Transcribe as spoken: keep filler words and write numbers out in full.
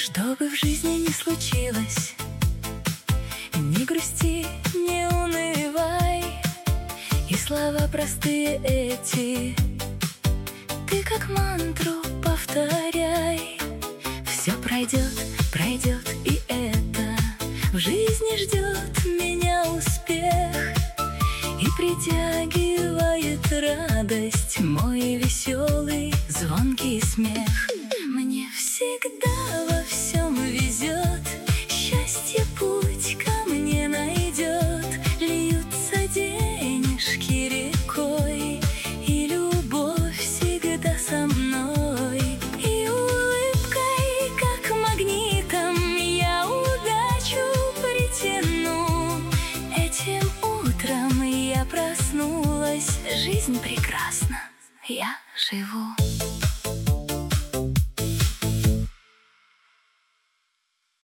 Что бы в жизни ни случилось, не грусти, не унывай, и слова простые эти ты как мантру повторяй. Все пройдет, пройдет, и это в жизни ждет меня.